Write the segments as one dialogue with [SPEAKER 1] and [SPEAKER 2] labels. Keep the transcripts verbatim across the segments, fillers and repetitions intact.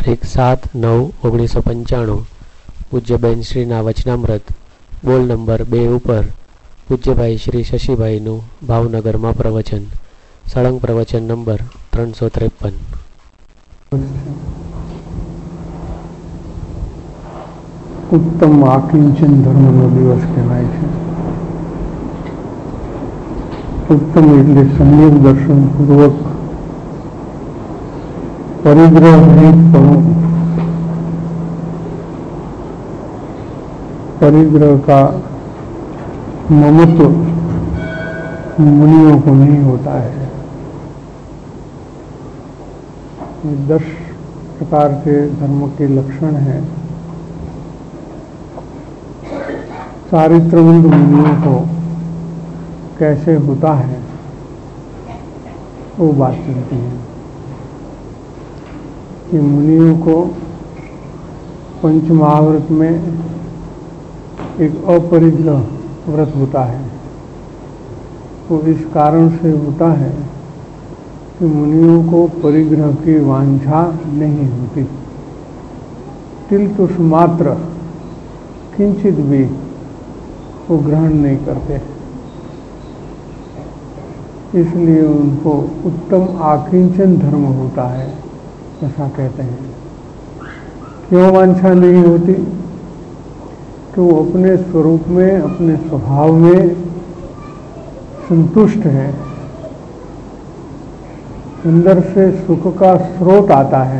[SPEAKER 1] તારીખ સાત નવ ઓગણીસો પંચાણું પૂજ્યબેન શ્રીના વચનામૃત બોલ નંબર બે ઉપર પૂજ્યભાઈ શ્રી શશીભાઈનું ભાવનગરમાં પ્રવચન. સળંગ પ્રવચન નંબર ત્રણસો ત્રેપન.
[SPEAKER 2] ઉત્તમ આકિંચન ધર્મનો દિવસ કહેવાય છે. ઉત્તમ એટલે સમ્યક દર્શન પૂર્વક परिग्रह रहितपणु, परिग्रह का ममत्व मुनियों को नहीं होता है. ये दस प्रकार के धर्म के लक्षण हैं. चारित्रवंत मुनियों को कैसे होता है वो बात चलती है कि मुनियों को पंच महाव्रत में एक अपरिग्रह व्रत होता है. वो इस कारण से होता है कि मुनियों को परिग्रह की वांछा नहीं होती. तिलतुष मात्र किंचित भी वो ग्रहण नहीं करते, इसलिए उनको उत्तम आकिंचन धर्म होता है ऐसा कहते हैं. क्यों वांछा नहीं होती? कि वो अपने स्वरूप में, अपने स्वभाव में संतुष्ट है. अंदर से सुख का स्रोत आता है.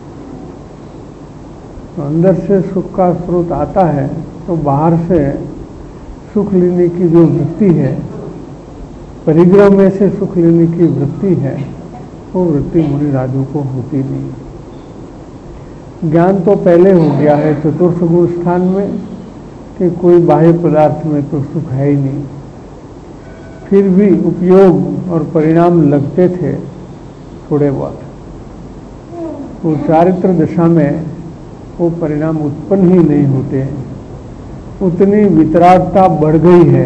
[SPEAKER 2] अंदर से सुख का स्रोत आता है तो बाहर से सुख लेने की जो वृत्ति है, परिग्रह में से सुख लेने की वृत्ति है, वो वृत्ति मुनि राजू को होती नहीं. ज्ञान तो पहले हो गया है चतुर्थ गुण स्थान में कि कोई बाह्य पदार्थ में तो सुख है ही नहीं. फिर भी उपयोग और परिणाम लगते थे थोड़े बहुत. वो चारित्र दशा में वो परिणाम उत्पन्न ही नहीं होते. उतनी वितरागता बढ़ गई है,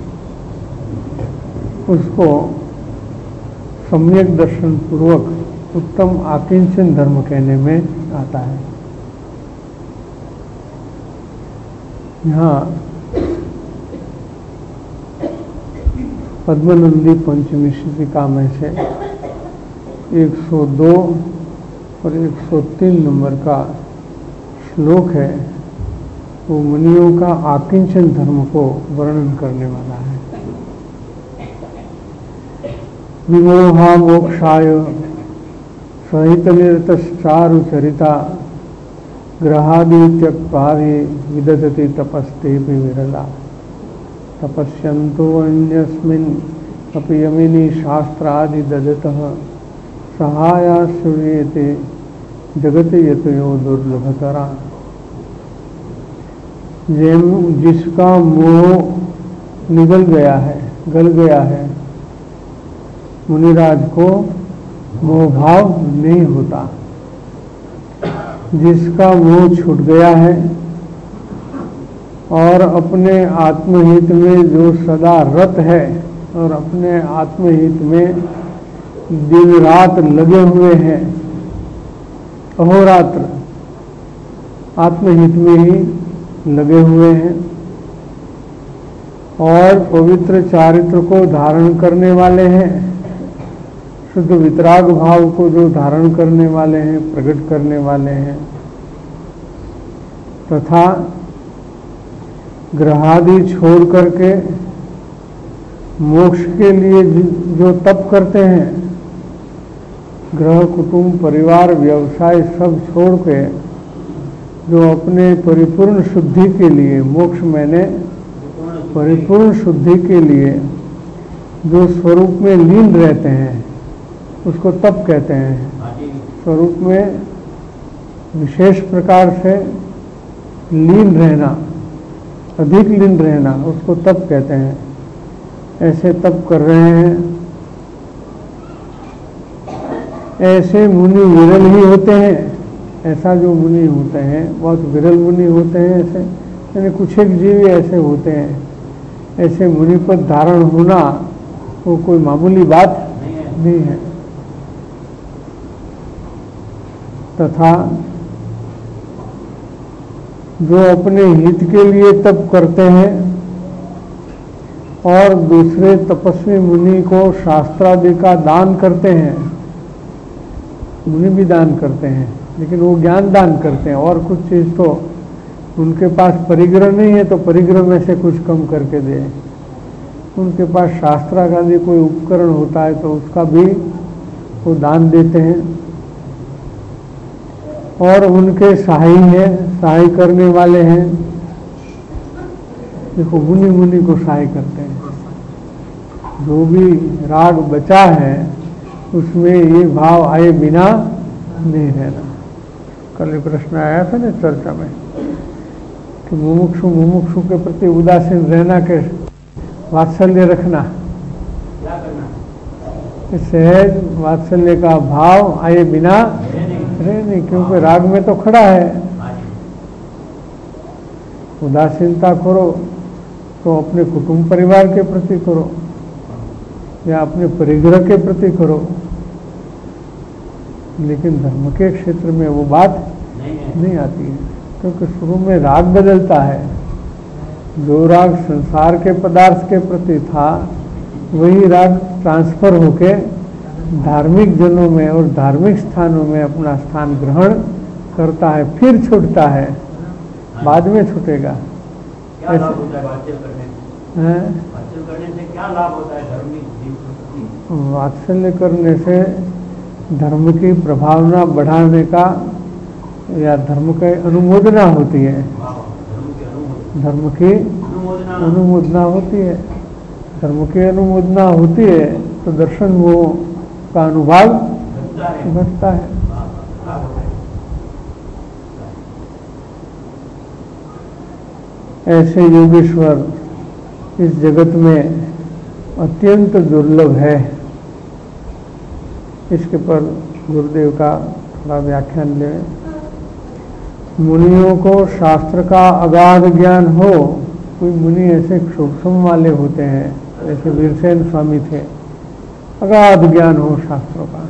[SPEAKER 2] उसको सम्यक दर्शन पूर्वक उत्तम आकिंचन धर्म कहने में आता है. यहाँ पद्मनंदी पंचमी शीतिका में से एक सौ दो और एक सौ तीन नंबर का श्लोक है. वो मुनियों का आकिंचन धर्म को वर्णन करने वाला है. विमोहा मोक्षाय सहित निरतश्चारु चरिता ग्रहादि त्यक्त्वादि विदधति तपस्ते विरला तपस्यन्तो अन्यस्मिन् अपि यमिनी शास्त्रादि ददतः सहाया श्रूयते जगत यतयो दुर्लभतरा. जिसका मोह निगल गया है, गल गया है, मुनिराज को मोह भाव नहीं होता. जिसका मोह छूट गया है और अपने आत्महित में जो सदा रत है और अपने आत्महित में दिन रात लगे हुए हैं, अहोरात्र आत्महित में ही लगे हुए हैं और पवित्र चारित्र को धारण करने वाले हैं, शुद्ध वितराग भाव को जो धारण करने वाले हैं, प्रकट करने वाले हैं, तथा ग्रहादि छोड़ करके मोक्ष के लिए जो तप करते हैं, ग्रह कुटुंब परिवार व्यवसाय सब छोड़ के जो अपने परिपूर्ण शुद्धि के लिए, मोक्ष मैंने परिपूर्ण शुद्धि के लिए जो स्वरूप में लीन रहते हैं उसको तप कहते हैं. स्वरूप में विशेष प्रकार से लीन रहना, अधिक लीन रहना, उसको तप कहते हैं. ऐसे तप कर रहे हैं. ऐसे मुनि विरल ही होते हैं. ऐसा जो मुनि होते हैं बहुत विरल मुनि होते हैं. ऐसे यानी कुछ एक जीव ऐसे होते हैं. ऐसे मुनि पर धारण होना वो कोई मामूली बात नहीं है. तथा जो अपने हित के लिए तप करते हैं और दूसरे तपस्वी मुनि को शास्त्रादि का दान करते हैं। मुनि भी दान करते हैं, लेकिन वो ज्ञान दान करते हैं, और कुछ चीज़ तो उनके पास परिग्रह नहीं है तो परिग्रह में से कुछ कम करके दे। उनके पास शास्त्र का भी कोई उपकरण होता है तो उसका भी वो दान देते हैं। और उनके सहाय हैं, सहाय करने वाले हैं। देखो मुनि मुनि को सहाय करते हैं। जो भी राग बचा है उसमें ये भाव आए बिना नहीं रहना। कल प्रश्न आया था ना चर्चा में कि मुमुक्षु मुमुक्षु के प्रति उदासीन रहना के वात्सल्य रखना,
[SPEAKER 3] क्या करना?
[SPEAKER 2] सहज वात्सल्य का भाव आए बिना रहे नहीं, क्योंकि राग में तो खड़ा है। उदासीनता करो तो अपने कुटुंब परिवार के प्रति करो या अपने परिग्रह के प्रति करो, लेकिन धर्म के क्षेत्र में वो बात नहीं, नहीं आती है, क्योंकि शुरू में राग बदलता है। जो राग संसार के पदार्थ के प्रति था वही राग ट्रांसफर होके धार्मिक जनों में और धार्मिक स्थानों में अपना स्थान ग्रहण करता है, फिर छूटता है, बाद में छूटेगा।
[SPEAKER 3] क्या लाभ होता है वात्सल्य करने से? वात्सल्य करने से क्या लाभ होता है धार्मिक जीवन?
[SPEAKER 2] वात्सल्य करने से धर्म की प्रभावना बढ़ाने का या धर्म की अनुमोदना होती है। धर्म की अनुमोदना होती है। धर्म की अनुमोदना होती है तो दर्शन वो का अनुभाव घटता है। ऐसे योगेश्वर इस जगत में अत्यंत दुर्लभ है। इसके पर गुरुदेव का थोड़ा व्याख्यान ले। मुनियों को शास्त्र का अगाध ज्ञान हो। कोई मुनि ऐसे सूक्ष्म वाले होते हैं, जैसे वीरसेन स्वामी थे, अगाध ज्ञान हो शास्त्रों का,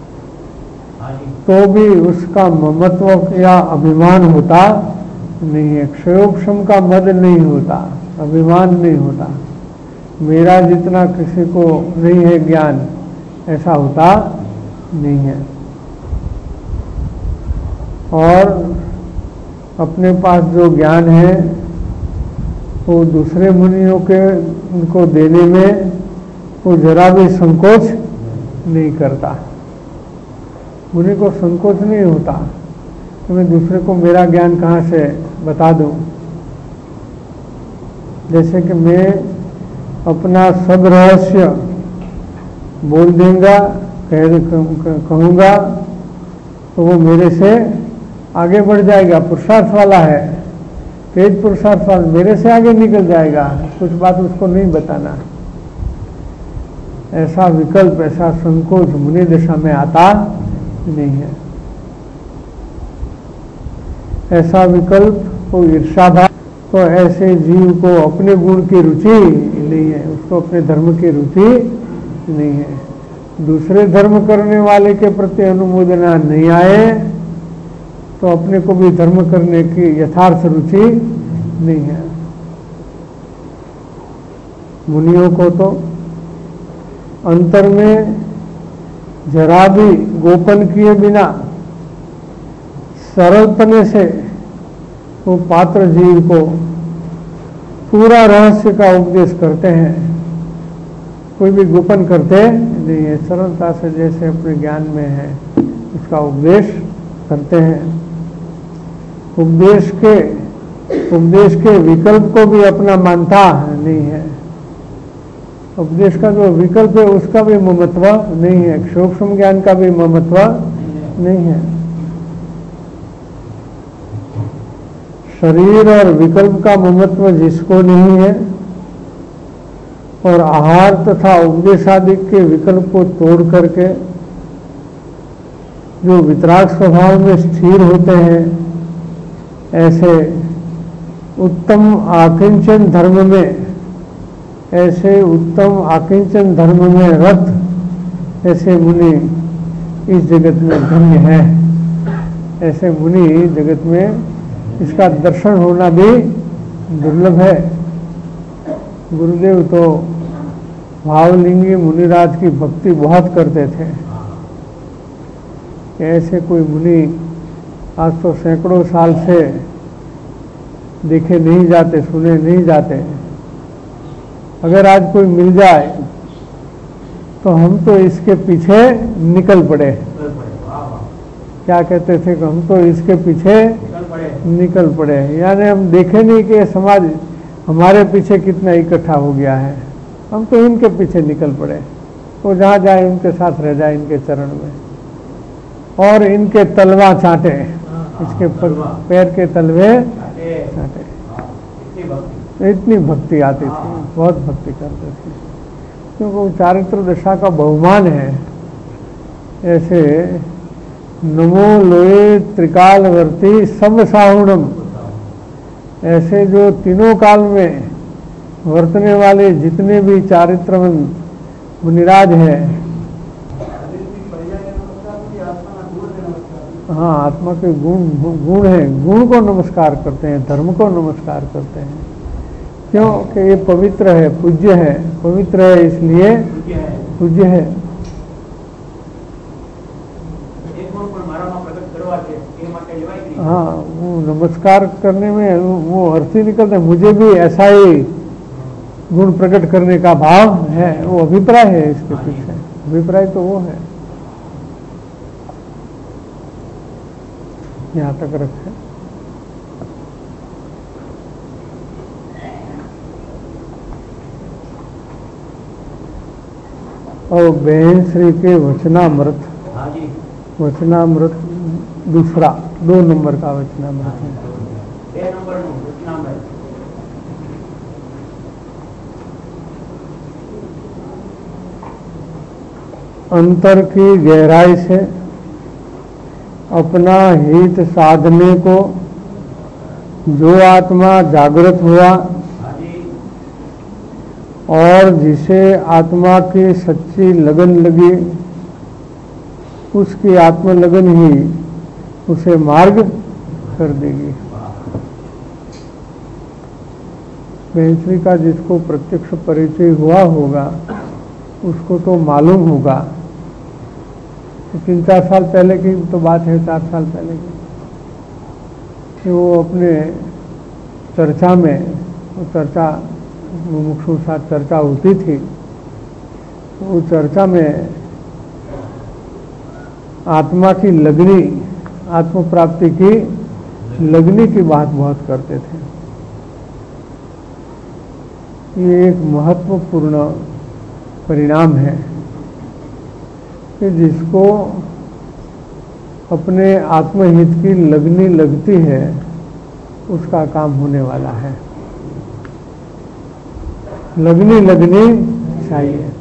[SPEAKER 2] तो भी उसका ममत्व या अभिमान होता नहीं है। क्षयोक्षम का मद नहीं होता, अभिमान नहीं होता। मेरा जितना किसी को नहीं है ज्ञान, ऐसा होता नहीं है। और अपने पास जो ज्ञान है वो दूसरे मुनियों के उनको देने में वो जरा भी संकोच नहीं करता। मुनि को संकोच नहीं होता कि मैं दूसरे को मेरा ज्ञान कहाँ से बता दूं। जैसे कि मैं अपना सब रहस्य बोल देंगे, कह कहूँगा तो वो मेरे से आगे बढ़ जाएगा। पुरुषार्थ वाला है, तेज पुरुषार्थ वाला, मेरे से आगे निकल जाएगा। कुछ बात उसको नहीं बताना। ऐसा विकल्प, ऐसा संकोच मुनि दशा में आता नहीं है। ऐसा विकल्प को ईर्ष्याभाव, तो ऐसे जीव को अपने गुण की रुचि नहीं है, उसको अपने धर्म की रुचि नहीं है। दूसरे धर्म करने वाले के प्रति अनुमोदना नहीं आए तो अपने को भी धर्म करने की यथार्थ रुचि नहीं है। मुनियों को तो अंतर में जरा भी गोपन किए बिना सरलपने से वो पात्र जीव को पूरा रहस्य का उपदेश करते हैं। कोई भी गोपन करते नहीं है, सरलता से जैसे अपने ज्ञान में है उसका उपदेश करते हैं। उपदेश के उपदेश के विकल्प को भी अपना मानता नहीं है। उपदेश का जो विकल्प है उसका भी ममत्व नहीं है, सूक्ष्म ज्ञान का भी ममत्व नहीं है। शरीर और विकल्प का ममत्व जिसको नहीं है और आहार तथा उपदेश आदि के विकल्प को तोड़ करके जो वितराग स्वभाव में स्थिर होते हैं, ऐसे उत्तम आकिंचन धर्म में ऐसे उत्तम आकिंचन धर्म में रत ऐसे मुनि इस जगत में धन्य है। ऐसे मुनि जगत में इसका दर्शन होना भी दुर्लभ है। गुरुदेव तो भावलिंगी मुनिराज की भक्ति बहुत करते थे। ऐसे कोई मुनि आज तो सैकड़ों साल से देखे नहीं जाते, सुने नहीं जाते। अगर आज कोई मिल जाए तो हम तो इसके पीछे निकल पड़े। क्या कहते थे कि हम तो इसके पीछे निकल पड़े, यानी हम देखे नहीं कि समाज हमारे पीछे कितना इकट्ठा हो गया है, हम तो इनके पीछे निकल पड़े। वो जहाँ जाए उनके साथ रह जाए, इनके चरण में, और इनके तलवा चाटे, इसके पैर के तलवे चाटे। इतनी भक्ति आती थी, बहुत भक्ति करते थे, क्योंकि वो चारित्र दशा का बहुमान है। ऐसे नमो लोए त्रिकालवर्ती सब साहुणम, ऐसे जो तीनों काल में वर्तने वाले जितने भी चारित्रवंत मुनिराज हैं, हाँ, आत्मा के गुण गुण हैं, गुण को नमस्कार करते हैं, धर्म को नमस्कार करते हैं। क्यों कि ये पवित्र है, पूज्य है। पवित्र है इसलिए पूज्य है। हाँ, वो नमस्कार करने में वो अर्थ ही निकलता है, मुझे भी ऐसा ही गुण प्रकट करने का भाव है। वो अभिप्राय है इसके पीछे, अभिप्राय तो वो है। यहाँ तक रखें। और बहन श्री के वचनामृत, वचनामृत दूसरा दो नंबर का वचनामृत है। अंतर की गहराई से अपना हित साधने को जो आत्मा जागृत हुआ और जिसे आत्मा की सच्ची लगन लगी, उसकी आत्मलगन ही उसे मार्ग कर देगी। बहनश्री का जिसको प्रत्यक्ष परिचय हुआ होगा उसको तो मालूम होगा। तो तीन चार साल पहले की तो बात है, चार साल पहले की, कि वो अपने चर्चा में, वो चर्चा मुमुक्षु साथ चर्चा होती थी, तो वो चर्चा में आत्मा की लगनी, आत्म प्राप्ति की लगनी की बात बहुत करते थे। ये एक महत्वपूर्ण परिणाम है कि जिसको अपने आत्महित की लगनी लगती है उसका काम होने वाला है। लगनी लगनी चाहिए।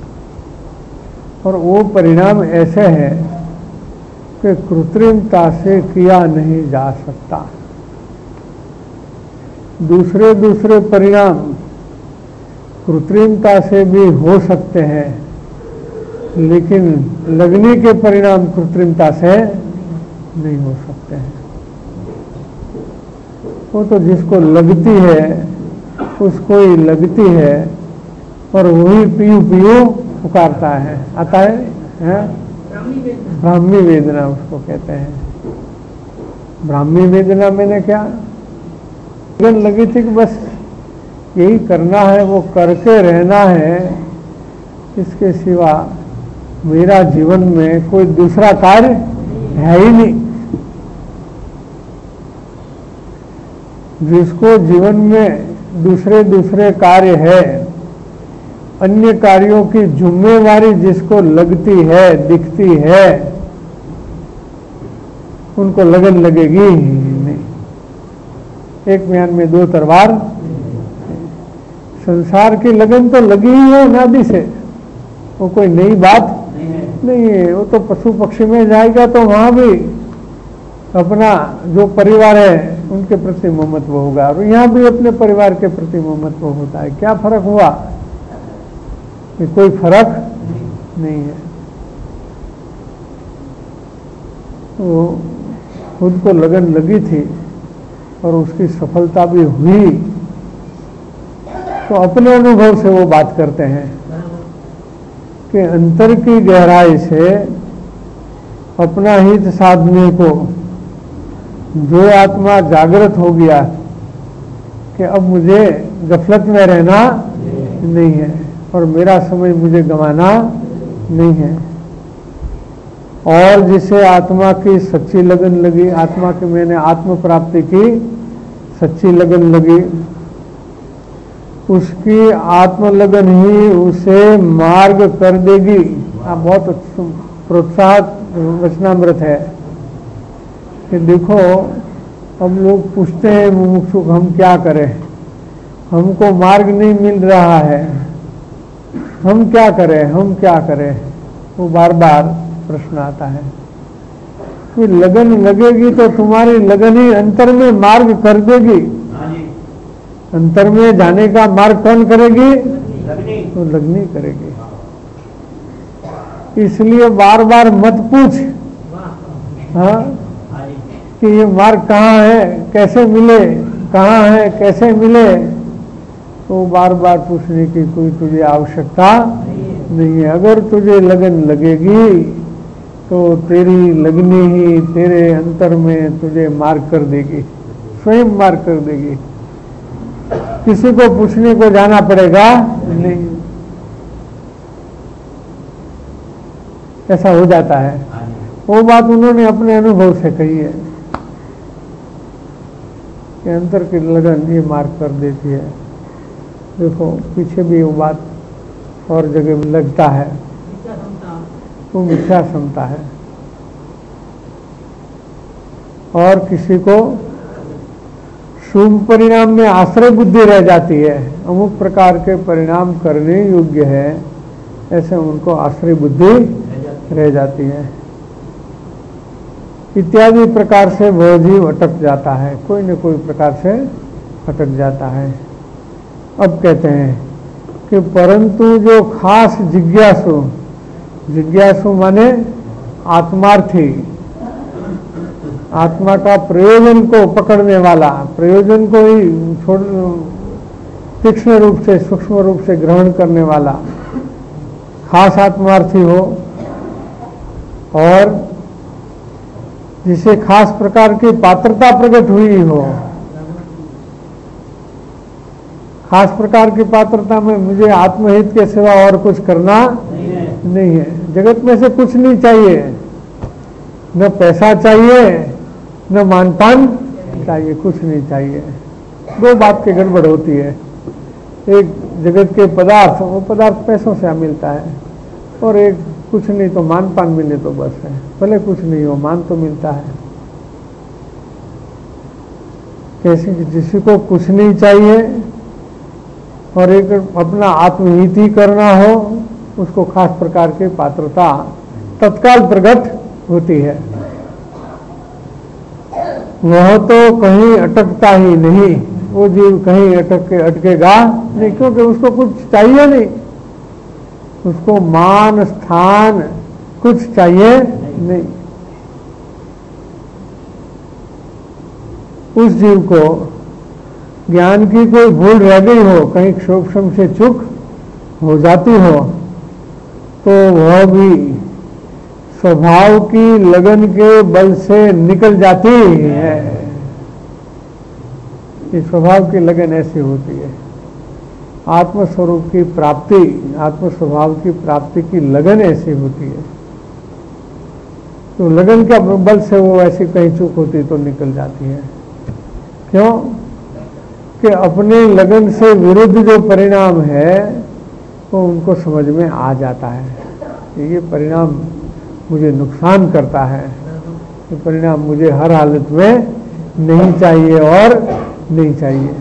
[SPEAKER 2] और वो परिणाम ऐसे है कि कृत्रिमता से किया नहीं जा सकता। दूसरे दूसरे परिणाम कृत्रिमता से भी हो सकते हैं, लेकिन लगनी के परिणाम कृत्रिमता से नहीं हो सकते हैं। वो तो जिसको लगती है उसको ही लगती है, और वही पीयू पीयू पुकारता है, आता है, है? ब्राह्मी वेदना उसको कहते हैं। ब्राह्मी वेदना मैंने क्या लगी थी कि बस यही करना है, वो करके रहना है, इसके सिवा मेरा जीवन में कोई दूसरा कार्य है ही नहीं। जिसको जीवन में दूसरे दूसरे कार्य है, अन्य कार्यों की जिम्मेवारी जिसको लगती है, दिखती है, उनको लगन लगेगी ही नहीं। एक म्यान में दो तलवार। संसार की लगन तो लगी ही है अनादि से, वो कोई नई बात नहीं है। वो तो पशु पक्षी में जाएगा तो वहां भी अपना जो परिवार है उनके प्रति ममत्व होगा, और यहाँ भी अपने परिवार के प्रति ममत्व होता है। क्या फर्क हुआ? कोई फर्क नहीं है। तो खुद को लगन लगी थी और उसकी सफलता भी हुई, तो अपने अनुभव से वो बात करते हैं कि अंतर की गहराई से अपना हित साधने को जो आत्मा जागृत हो गया कि अब मुझे गफलत में रहना नहीं है और मेरा समय मुझे गंवाना नहीं है, और जिसे आत्मा की सच्ची लगन लगी, आत्मा की मैंने आत्म प्राप्ति की सच्ची लगन लगी, उसकी आत्मलगन ही उसे मार्ग कर देगी। आप बहुत प्रोत्साहक वचनामृत है कि देखो, अब लोग पूछते हैं मुमुक्षु हम क्या करें, हमको मार्ग नहीं मिल रहा है, हम क्या करें हम क्या करें, वो बार बार प्रश्न आता है। तो लगन लगेगी तो तुम्हारी लगन ही अंतर में मार्ग कर देगी। अंतर में जाने का मार्ग कौन करेगी? तो लगनी करेगी। इसलिए बार बार मत पूछ हाँ कि ये मार्ग कहाँ है, कैसे मिले, कहाँ है, कैसे मिले, तो बार बार पूछने की कोई तुझे आवश्यकता नहीं है। अगर तुझे लगन लगेगी तो तेरी लगनी ही तेरे अंतर में तुझे मार्ग कर देगी, स्वयं मार्ग कर देगी, किसी को पूछने को जाना पड़ेगा नहीं। ऐसा हो जाता है। वो बात उन्होंने अपने अनुभव से कही है कि अंतर की लगन ये मार्ग कर देती है। देखो पीछे भी वो बात और जगह भी लगता है, वो मिथ्या समता है। और किसी को शुभ परिणाम में आश्रय बुद्धि रह जाती है, अमुक प्रकार के परिणाम करने योग्य है, ऐसे उनको आश्रय बुद्धि रह जाती है। इत्यादि प्रकार से वह जीव अटक जाता है, कोई न कोई प्रकार से अटक जाता है। अब कहते हैं कि परंतु जो खास जिज्ञासु, जिज्ञासु माने आत्मार्थी, आत्मा का प्रयोजन को पकड़ने वाला, प्रयोजन को ही छोड़ तीक्ष्ण रूप से सूक्ष्म रूप से ग्रहण करने वाला खास आत्मार्थी हो, और जिसे खास प्रकार की पात्रता प्रकट हुई हो। खास प्रकार की पात्रता में मुझे आत्महित के सिवा और कुछ करना नहीं है, नहीं है। जगत में से कुछ नहीं चाहिए, न पैसा चाहिए न मानपान चाहिए, कुछ नहीं चाहिए। दो बात की गड़बड़ होती है, एक जगत के पदार्थ, वो पदार्थ पैसों से मिलता है, और एक कुछ नहीं तो मानपान मिले तो बस है, भले कुछ नहीं हो मान तो मिलता है। कैसे जिसी को कुछ नहीं चाहिए और एक अपना आत्महित ही करना हो, उसको खास प्रकार की पात्रता तत्काल प्रकट होती है। वह तो कहीं अटकता ही नहीं, वो जीव कहीं अटक के अटकेगा नहीं, क्योंकि उसको कुछ चाहिए नहीं, उसको मान स्थान कुछ चाहिए नहीं। उस जीव को ज्ञान की कोई भूल रह गई हो, कहीं सूक्ष्म से चूक हो जाती हो, तो वह भी स्वभाव की लगन के बल से निकल जाती है। इस स्वभाव की लगन ऐसी होती है। आत्मस्वरूप की प्राप्ति, आत्म स्वभाव की प्राप्ति की लगन ऐसी होती है, तो लगन के बल से वो ऐसी कहीं चूक होती तो निकल जाती है। क्यों कि अपने लगन से विरुद्ध जो परिणाम है वो उनको समझ में आ जाता है। ये परिणाम मुझे नुकसान करता है, ये परिणाम मुझे हर हालत में नहीं चाहिए और नहीं चाहिए।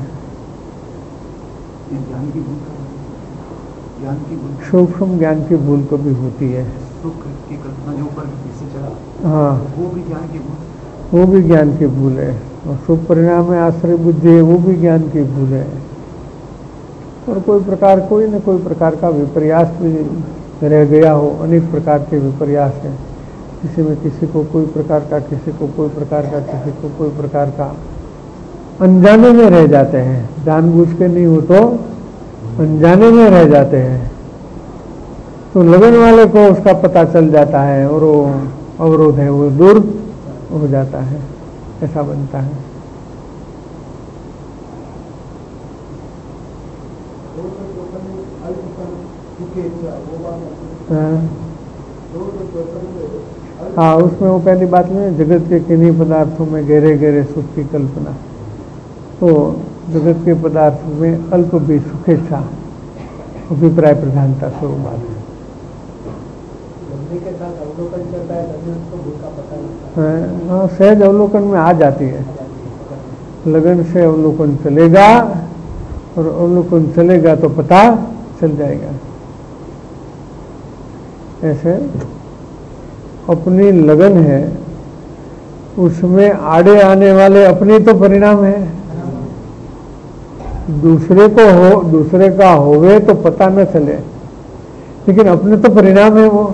[SPEAKER 2] सूक्ष्म ज्ञान की भूल को भी होती है।
[SPEAKER 4] सुख की कल्पना जो ऊपर किसी चला,
[SPEAKER 2] हाँ,
[SPEAKER 4] वो भी ज्ञान की भूल,
[SPEAKER 2] वो भी ज्ञान की भूल है। और शुभ परिणाम में आश्रय बुद्धि है, वो भी ज्ञान की भूल है। और कोई प्रकार कोई न कोई प्रकार का विपर्यास भी रह गया हो, अनेक प्रकार के विपर्यास है। किसी में किसी को कोई प्रकार का, किसी को कोई प्रकार का, किसी को कोई प्रकार का, अनजाने में रह जाते हैं, जानबूझ के नहीं हो तो अनजाने में रह जाते हैं। तो लगन वाले को उसका पता चल जाता है और वो अवरोध है वो दूर हो जाता है, ऐसा बनता है। हाँ, उसमें वो पहली बात में जगत के किन्हीं पदार्थों में गहरे गहरे सुख की कल्पना, तो जगत के पदार्थों में अल्प भी सुखेच्छा, अभिप्राय प्रधानता से वो बात है। हाँ, सहज अवलोकन में आ जाती है। लगन से अवलोकन चलेगा और अवलोकन चलेगा तो पता चल जाएगा। ऐसे अपनी लगन है, उसमें आड़े आने वाले अपने तो परिणाम है, दूसरे को हो दूसरे का होवे तो पता न चले, लेकिन अपने तो परिणाम है वो।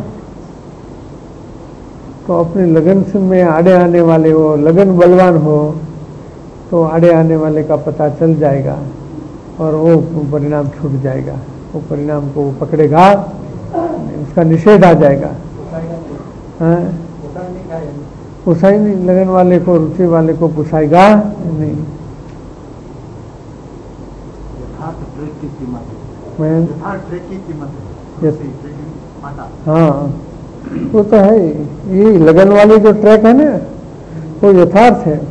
[SPEAKER 2] तो अपनी लगन में आड़े आने वाले हो, लगन बलवान हो तो आड़े आने वाले का पता चल जाएगा और वो परिणाम छूट जाएगा। वो परिणाम को पकड़ेगा, उसका निषेध आ जाएगा। हाँ, पुसाई नहीं, लगन वाले को, रुचि वाले को पुसाएगा नहीं। हाँ, वो तो है। ये लगन वाली जो ट्रैक है ना, वो यथार्थ है।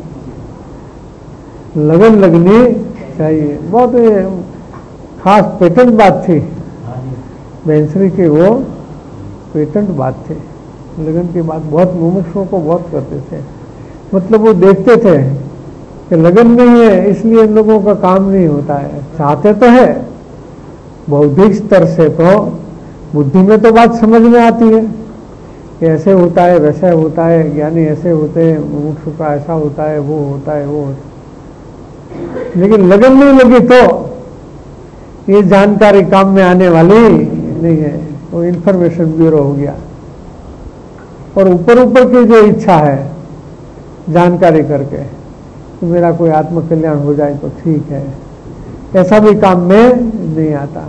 [SPEAKER 2] लगन लगनी चाहिए, बहुत खास पेटेंट बात थी बेंसरी की, वो पेटेंट बात थी। लगन की बात बहुत मुमुक्षुओं को बहुत करते थे। मतलब वो देखते थे कि लगन नहीं है इसलिए इन लोगों का काम नहीं होता है। चाहते तो है बौद्धिक स्तर से, तो बुद्धि में तो बात समझ में आती है कि ऐसे होता है वैसे होता है, ज्ञानी ऐसे होते हैं, मुमुक्षु का ऐसा होता है, वो होता है वो होता है। लेकिन लगन नहीं लगी तो ये जानकारी काम में आने वाली नहीं है। वो इंफॉर्मेशन ब्यूरो हो गया। और ऊपर ऊपर की जो इच्छा है जानकारी करके कि मेरा कोई आत्मकल्याण हो जाए तो ठीक है, ऐसा भी काम में नहीं आता।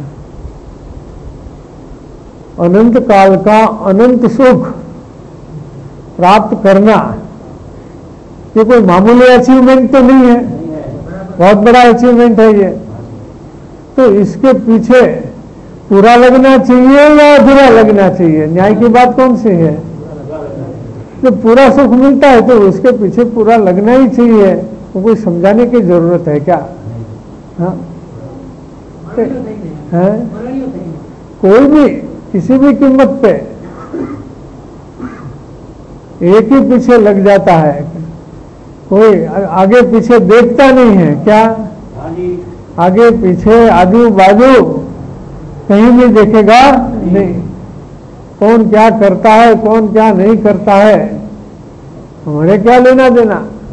[SPEAKER 2] अनंत काल का अनंत सुख प्राप्त करना ये कोई मामूली अचीवमेंट तो नहीं है, बहुत बड़ा अचीवमेंट है ये। तो इसके पीछे पूरा लगना चाहिए या अधूरा लगना चाहिए? न्याय की बात कौन सी है? जब पूरा सुख मिलता है तो उसके पीछे पूरा लगना ही चाहिए। वो कोई समझाने की जरूरत है क्या? हाँ, है? कोई भी किसी भी कीमत पे एक ही पीछे लग जाता है, कोई आगे पीछे देखता नहीं है क्या? आगे पीछे आजू बाजू कहीं भी देखेगा नहीं। कौन क्या करता है, कौन क्या नहीं करता है, हमारे क्या लेना देना।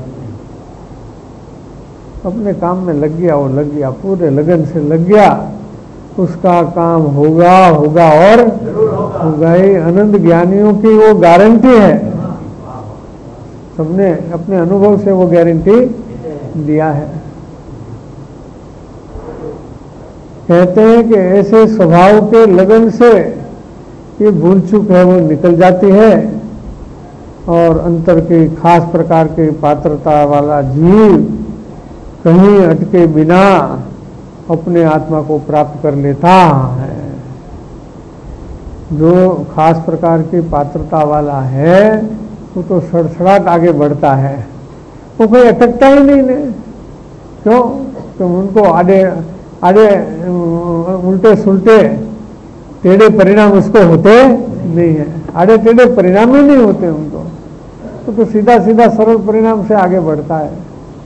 [SPEAKER 2] अपने काम में लग गया, वो लग गया, पूरे लगन से लग गया, उसका काम होगा होगा और होगा ही। अनंत ज्ञानियों की वो गारंटी है, सबने अपने अनुभव से वो गारंटी दिया है। कहते हैं कि ऐसे स्वभाव के लगन से ये भूल चूक है वो निकल जाती है और अंतर की खास प्रकार की पात्रता वाला जीव कहीं अटके बिना अपने आत्मा को प्राप्त कर लेता है। जो खास प्रकार की पात्रता वाला है वो तो सड़सड़ाट आगे बढ़ता है, वो कोई अटकता ही नहीं ने। क्यों? तो उनको आड़े आड़े उल्टे सुलटे टेढ़े परिणाम उसको होते नहीं है, आड़े टेढ़े परिणाम ही नहीं होते उनको, तो, तो सीधा सीधा सरल परिणाम से आगे बढ़ता है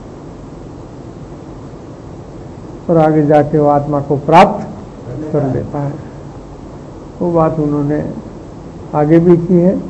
[SPEAKER 2] और आगे जाके वो आत्मा को प्राप्त कर लेता है। वो बात उन्होंने आगे भी की है।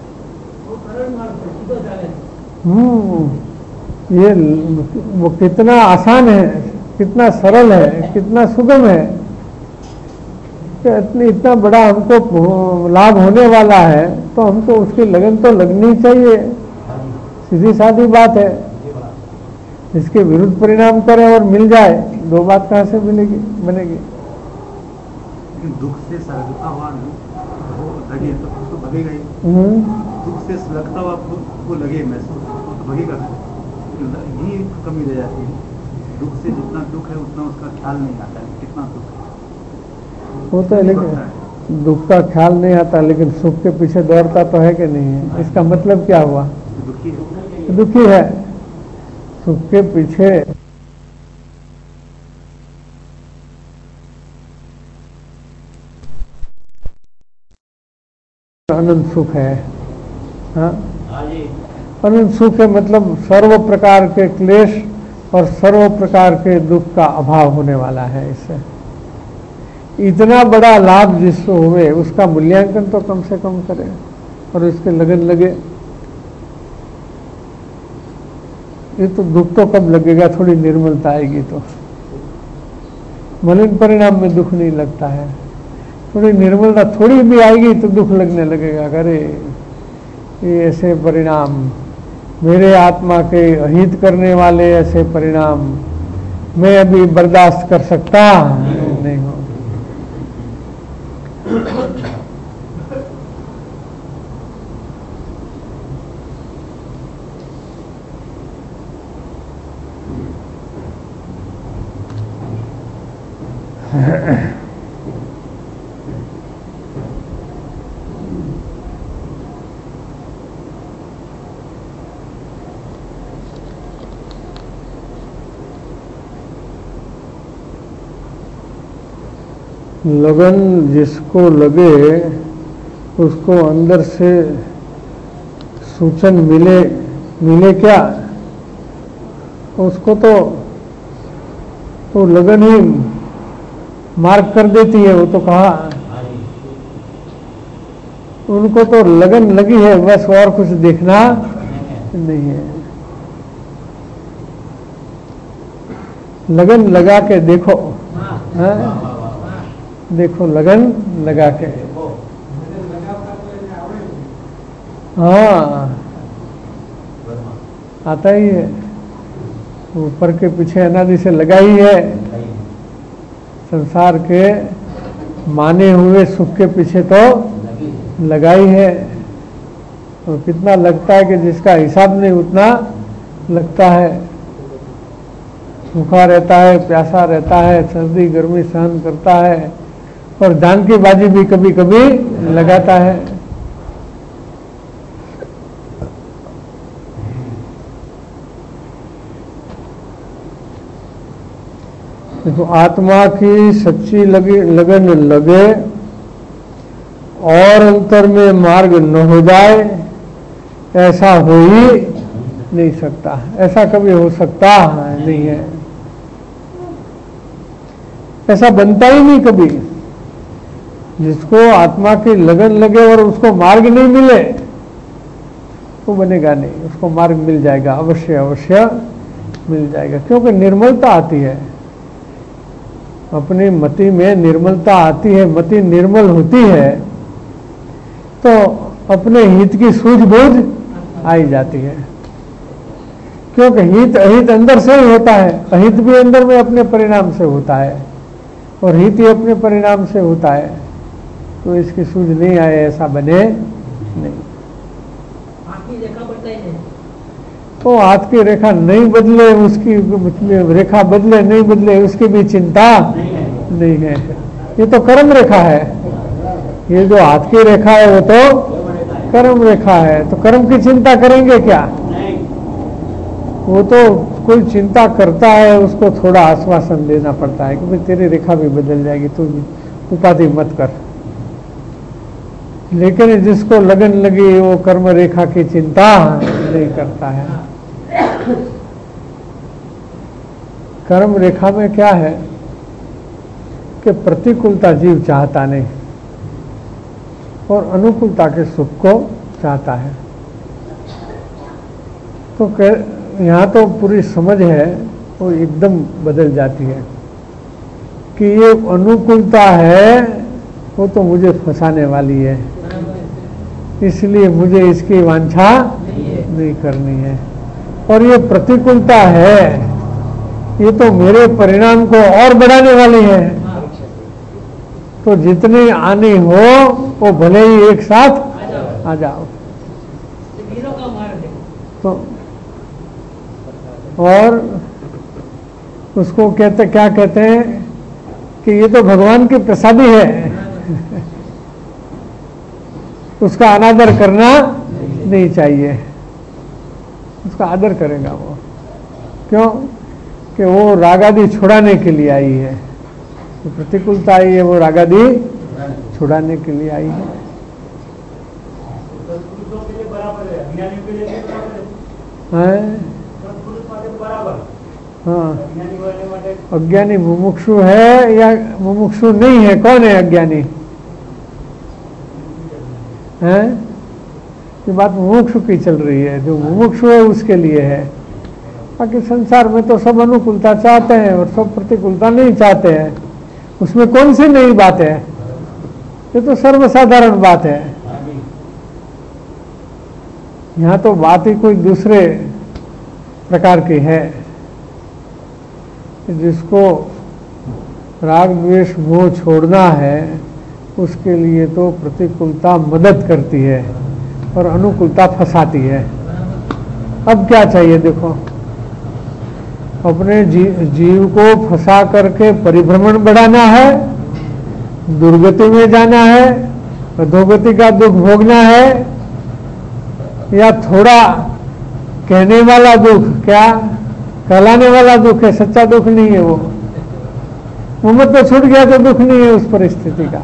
[SPEAKER 2] हम्म, ये वो कितना आसान है, कितना सरल है, कितना सुगम है कि इतनी इतना बड़ा हमको लाभ होने वाला है तो हमको उसकी लगन तो लगनी चाहिए। सीधी सादी बात है। इसके विरुद्ध परिणाम करे और मिल जाए, दो बात कहाँ से मिलेगी बनेगी?
[SPEAKER 4] लेकिन दुख से लगता हुआ वो लगे तो उसको भगेगा ही। दुख से लगता हुआ वो लगे महसूस तो भगेगा, यही कमी रह जाती है। दुख से जितना दुख है उतना उसका ख्याल नहीं आता है कितना दुख है
[SPEAKER 2] होता है, लेकिन दुख का ख्याल नहीं आता, लेकिन सुख के पीछे दौड़ता तो है कि नहीं है? इसका मतलब क्या हुआ?
[SPEAKER 4] दुखी है,
[SPEAKER 2] दुखी है। सुख के पीछे अनंत सुख है। हाँ, अनंत सुख है मतलब सर्व प्रकार के क्लेश और सर्व प्रकार के दुख का अभाव होने वाला है। इससे इतना बड़ा लाभ जिसको हुए उसका मूल्यांकन तो कम से कम करें और इसके लगन लगे। ये तो दुख तो कब लगेगा? थोड़ी निर्मलता आएगी तो। मलिन परिणाम में दुख नहीं लगता है, थोड़ी निर्मलता थोड़ी भी आएगी तो दुख लगने लगेगा। अरे ये ऐसे परिणाम, मेरे आत्मा के अहित करने वाले ऐसे परिणाम मैं अभी बर्दाश्त कर सकता नहीं हूं। लगन जिसको लगे उसको अंदर से सूचन मिले मिले क्या? उसको तो तो लगन ही मार्क कर देती है। वो तो कहा उनको तो लगन लगी है, बस और कुछ देखना नहीं है। लगन लगा के देखो, हाँ? देखो लगन लगा के, हाँ आता ही है। ऊपर के पीछे अनादि से लगा ही है। संसार के माने हुए सुख के पीछे तो लगा ही है। और कितना लगता है कि जिसका हिसाब नहीं उतना लगता है। भूखा रहता है, प्यासा रहता है, सर्दी गर्मी सहन करता है और जान की बाजी भी कभी कभी लगाता है। देखो आत्मा की सच्ची लगी लगन लगे और अंतर में मार्ग न हो जाए, ऐसा हो ही नहीं सकता। ऐसा कभी हो सकता नहीं है, ऐसा बनता ही नहीं कभी। जिसको आत्मा की लगन लगे और उसको मार्ग नहीं मिले वो बनेगा नहीं। उसको मार्ग मिल जाएगा, अवश्य अवश्य मिल जाएगा, क्योंकि निर्मलता आती है। अपनी मति में निर्मलता आती है, मति निर्मल होती है तो अपने हित की सूझबूझ आई जाती है। क्योंकि हित अहित अंदर से ही होता है, अहित भी अंदर में अपने परिणाम से होता है और हित ही अपने परिणाम से होता है। तो इसकी सूझ नहीं आए, ऐसा बने नहीं। तो हाथ की रेखा नहीं बदले, उसकी रेखा बदले नहीं बदले, उसकी भी चिंता नहीं है। ये तो कर्म रेखा है। ये जो हाथ की रेखा है वो तो कर्म रेखा है। तो कर्म की चिंता करेंगे क्या? वो तो कोई चिंता करता है, उसको थोड़ा आश्वासन देना पड़ता है कि भाई तेरी रेखा भी बदल जाएगी, तू उपाधि मत कर। लेकिन जिसको लगन लगी वो कर्म रेखा की चिंता नहीं करता है। कर्म रेखा में क्या है कि प्रतिकूलता जीव चाहता नहीं और अनुकूलता के सुख को चाहता है। तो यहाँ तो पूरी समझ है वो एकदम बदल जाती है कि ये अनुकूलता है वो तो मुझे फंसाने वाली है, इसलिए मुझे इसकी वांछा नहीं करनी है। और ये प्रतिकूलता है, ये तो मेरे परिणाम को और बढ़ाने वाली है। तो जितनी आनी हो वो भले ही एक साथ आ जाओ। तो और उसको कहते क्या कहते हैं कि ये तो भगवान की प्रसादी है, उसका अनादर करना नहीं चाहिए। उसका आदर करेगा वो, क्यों कि वो रागादि छुड़ाने के लिए आई है। तो प्रतिकूलता आई है, वो रागादि छुड़ाने के लिए आई है। हाँ, अज्ञानी मुमुक्षु है या मुमुक्षु नहीं है? कौन है अज्ञानी? हैं? ये बात मुमुक्षु की चल रही है। जो मुमुक्षु है उसके लिए है। बाकी संसार में तो सब अनुकूलता चाहते हैं और सब प्रतिकूलता नहीं चाहते हैं। उसमें कौन सी नई बात है? ये तो सर्वसाधारण बात है। यहाँ तो बात ही कोई दूसरे प्रकार की है। जिसको राग द्वेष मोह छोड़ना है उसके लिए तो प्रतिकूलता मदद करती है और अनुकूलता फंसाती है। अब क्या चाहिए? देखो, अपने जी, जीव को फंसा करके परिभ्रमण बढ़ाना है, दुर्गति में जाना है, अधोगति का दुख भोगना है, या थोड़ा कहने वाला दुख, क्या कहलाने वाला दुख है, सच्चा दुख नहीं है वो। मोहम्मद तो छूट गया तो दुख नहीं है उस परिस्थिति का।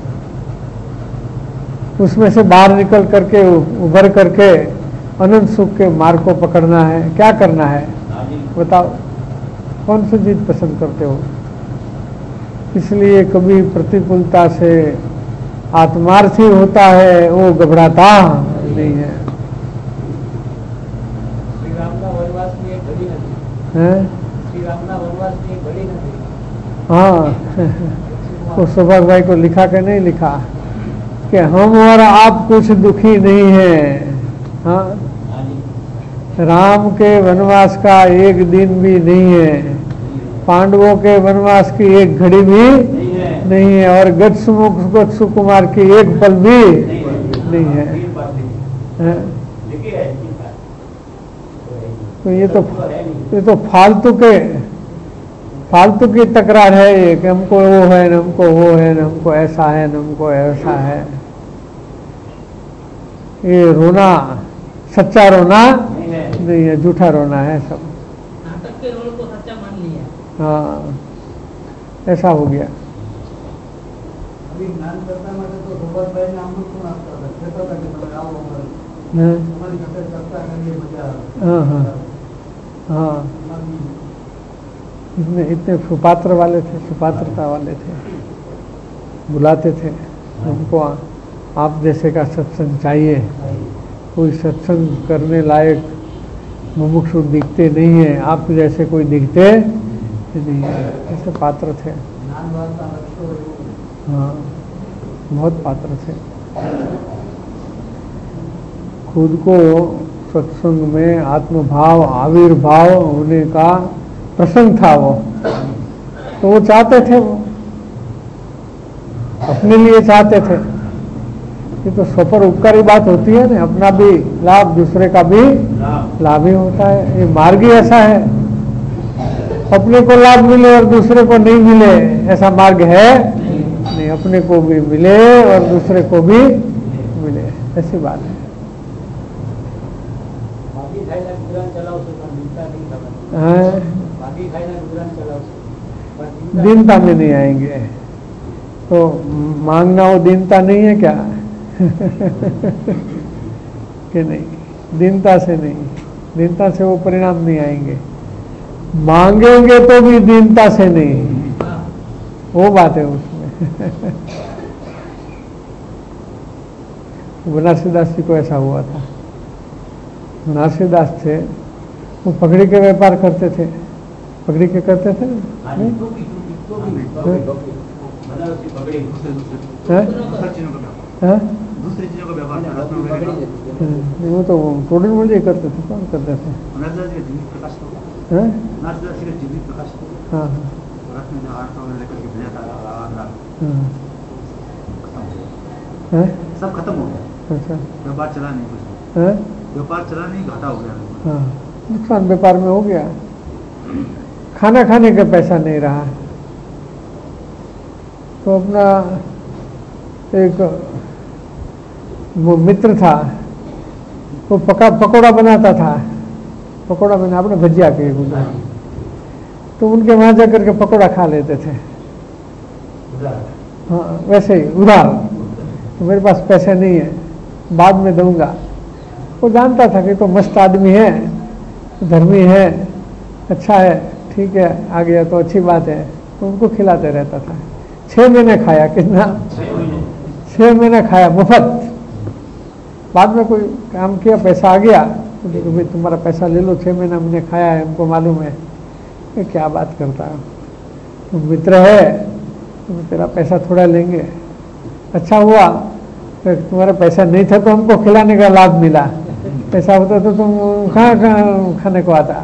[SPEAKER 2] उसमें से बाहर निकल करके उभर करके अनंत सुख के मार्ग को पकड़ना है। क्या करना है बताओ? कौन सी चीज पसंद करते हो? इसलिए कभी प्रतिकूलता से आत्मार्थी होता है, वो घबराता नहीं है। हाँ, तो सौभाग्य भाई को लिखा के नहीं लिखा कि हम और आप कुछ दुखी नहीं है। हाँ, राम के वनवास का एक दिन भी नहीं है, पांडवों के वनवास की एक घड़ी भी नहीं है, और गत सुकुमार की एक पल भी नहीं है। है? तो ये तो ये तो फालतू के फालतू की तकरार है ये, कि हमको वो है न हमको वो है न हमको ऐसा है न हमको ऐसा है। ये रोना सच्चा रोना नहीं है, झूठा रोना है सब।
[SPEAKER 5] नाटक के रोल को सच्चा मान लिया।
[SPEAKER 2] हाँ, ऐसा हो गया।
[SPEAKER 4] अभी ज्ञान करता में तो सुभाष भाई ने आमंत्रण आपका कहता था कि તમે आओ हमारी घर चर्चा करिए, मजा।
[SPEAKER 2] हाँ हाँ हाँ, इतने इतने सुपात्र वाले थे, सुपात्रता वाले थे, बुलाते थे हमको। आप जैसे का सत्संग चाहिए, कोई सत्संग करने लायक मुमुक्षु दिखते नहीं है, आप जैसे कोई दिखते नहीं है। ऐसे पात्र थे। हाँ, बहुत पात्र थे। खुद को सत्संग में आत्मभाव आविर्भाव होने का प्रसंग था वो, तो वो चाहते थे, वो अपने लिए चाहते थे। ये तो स्वपर उपकारी बात होती है ना, अपना भी लाभ दूसरे का भी लाभ ही होता है। ये मार्ग ही ऐसा है, अपने को लाभ मिले और दूसरे को नहीं मिले, ऐसा मार्ग है नहीं। अपने को भी मिले और दूसरे को भी मिले, ऐसी बात है। दीनता में नहीं आएंगे तो मांगना वो दीनता नहीं है क्या? कि नहीं, दीनता से नहीं, दीनता से वो परिणाम नहीं आएंगे। मांगेंगे तो भी दीनता से नहीं, वो बात है उसमें। बनारसीदास जी को ऐसा हुआ था। बनारसीदास थे, वो पगड़ी के व्यापार करते थे। पगड़ी के करते थे ना? है?
[SPEAKER 4] दूसरी चीजों का व्यापार था, रत्नों वगैरह का।
[SPEAKER 2] वो तो टोडर मुझे करते थे, कौन करते थे?
[SPEAKER 4] नर्सदास जी का जीवित प्रकाश तो
[SPEAKER 2] हैं?
[SPEAKER 4] नर्सदास जी का जीवित प्रकाश तो
[SPEAKER 2] हाँ हाँ
[SPEAKER 4] रत्न जो आठ वगैरह लेकर के भेजा था आगरा,
[SPEAKER 2] हाँ।
[SPEAKER 4] खत्म हो गया,
[SPEAKER 2] हैं?
[SPEAKER 4] सब खत्म हो गया,
[SPEAKER 2] अच्छा
[SPEAKER 4] व्यापार चला नहीं कुछ,
[SPEAKER 2] हैं?
[SPEAKER 4] व्यापार चला नहीं, घाटा हो गया।
[SPEAKER 2] हाँ, नुकसान व्यापार में हो गया। खाना खाने का पैसा नहीं रहा, तो अपना एक वो मित्र था, वो पका पकौड़ा बनाता था, पकौड़ा बना अपने भजिया के गुजरा, तो उनके वहाँ जा करके पकौड़ा खा लेते थे। हाँ वैसे ही उधार, तो मेरे पास पैसे नहीं है, बाद में दूंगा। वो जानता था कि तो मस्त आदमी है, धर्मी है, अच्छा है, ठीक है, आ गया तो अच्छी बात है, तो उनको खिलाते रहता था। छः महीने खाया, कितना? छः महीने खाया मुफ्त। बाद में कोई काम किया, पैसा आ गया, तो देखो भाई तुम्हारा पैसा ले लो, छः महीना मैंने खाया है, हमको मालूम है। ये क्या बात करता है, तुम मित्र है, तुम तेरा पैसा थोड़ा लेंगे, अच्छा हुआ तो तुम्हारा पैसा नहीं था तो हमको खिलाने का लाभ मिला, पैसा होता तो तुम कहाँ कहाँ खाने को आता।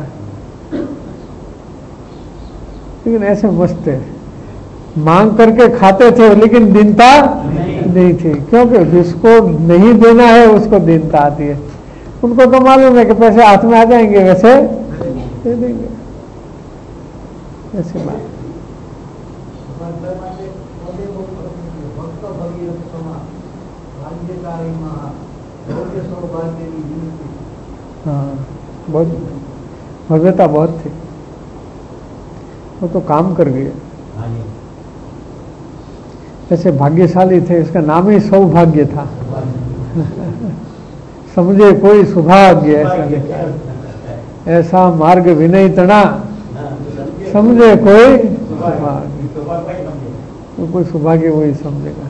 [SPEAKER 2] लेकिन ऐसे मस्त थे, मांग करके खाते थे, लेकिन दीनता नहीं थी, क्योंकि जिसको नहीं देना है उसको दीनता आती है। उनको तो मालूम है कि पैसे हाथ में आ जाएंगे, वैसे दे देंगे, ऐसी बात। हाँ बहुत भव्यता बहुत थी, वो तो काम कर गए, ऐसे भाग्यशाली थे, इसका नाम ही सौभाग्य था। समझे कोई सौभाग्य ऐसा लिखा, ऐसा मार्ग विनय तना, समझे कोई सौभाग्य, तो कोई सौभाग्य वही समझेगा।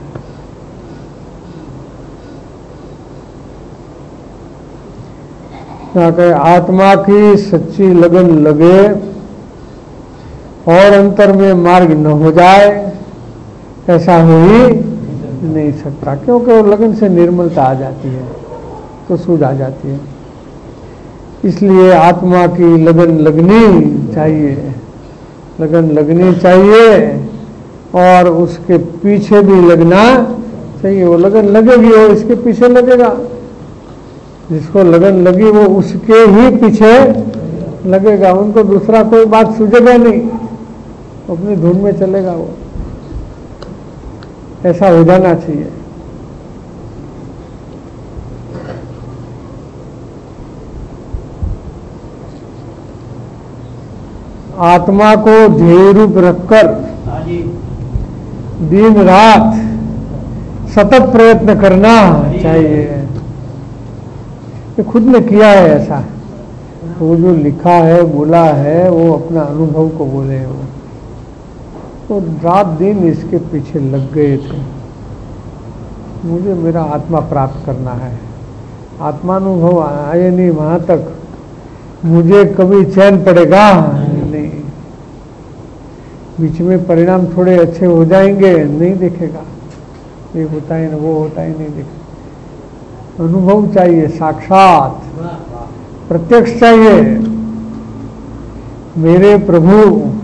[SPEAKER 2] आत्मा की सच्ची लगन लगे और अंतर में मार्ग न हो जाए, ऐसा हो ही नहीं सकता, क्योंकि वो लगन से निर्मलता आ जाती है, तो सूझ आ जाती है। इसलिए आत्मा की लगन लगनी चाहिए, लगन लगनी चाहिए, और उसके पीछे भी लगना चाहिए। वो लगन लगेगी, वो इसके पीछे लगेगा, जिसको लगन लगी वो उसके ही पीछे लगेगा, उनको दूसरा कोई बात सूझेगा नहीं, अपनी धुन में चलेगा वो। ऐसा हो जाना चाहिए। आत्मा को ध्येय रूप रखकर दिन रात सतत प्रयत्न करना चाहिए। ये खुद ने किया है ऐसा, वो जो लिखा है बोला है वो अपना अनुभव को बोले हैं। वो तो रात दिन इसके पीछे लग गए थे, मुझे मेरा आत्मा प्राप्त करना है। आत्मानुभव आए नहीं वहां तक, मुझे कभी चैन पड़ेगा नहीं। बीच में परिणाम थोड़े अच्छे हो जाएंगे, नहीं दिखेगा, ये होता ही नहीं, वो होता ही नहीं दिखेगा। अनुभव चाहिए, साक्षात प्रत्यक्ष चाहिए। मेरे प्रभु